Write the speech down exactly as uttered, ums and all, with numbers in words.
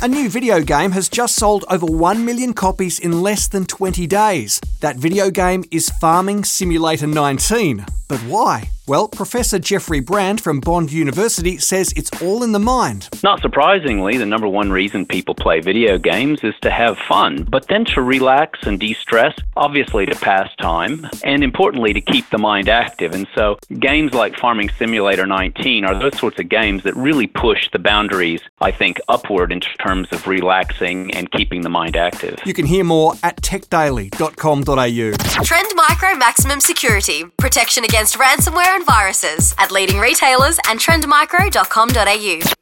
A new video game has just sold over one million copies in less than twenty days. That video game is Farming Simulator nineteen. But why? Well, Professor Jeffrey Brand from Bond University says it's all in the mind. Not surprisingly, the number one reason people play video games is to have fun, but then to relax and de-stress, obviously to pass time, and importantly to keep the mind active. And so games like Farming Simulator nineteen are those sorts of games that really push the boundaries, I think, upward in terms of relaxing and keeping the mind active. You can hear more at tech daily dot com dot a u. Trend Micro Maximum Security. Protection against ransomware and viruses at leading retailers and trend micro dot com dot a u.